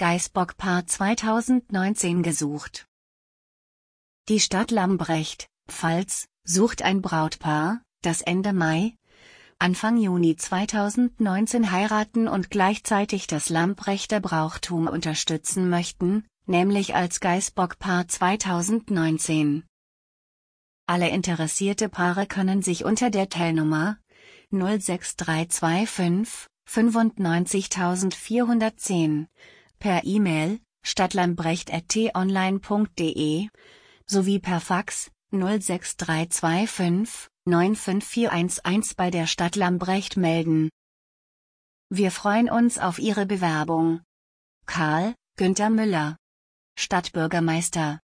Geißbock-Paar 2019 gesucht. Die Stadt Lambrecht, Pfalz, sucht ein Brautpaar, das Ende Mai, Anfang Juni 2019 heiraten und gleichzeitig das Lambrechter Brauchtum unterstützen möchten, nämlich als Geißbock-Paar 2019. Alle interessierte Paare können sich unter der Telnummer 06325 95410 per E-Mail stadtlambrecht@t-online.de sowie per Fax 06325 95411 bei der Stadt Lambrecht melden. Wir freuen uns auf Ihre Bewerbung. Karl Günther Müller, Stadtbürgermeister.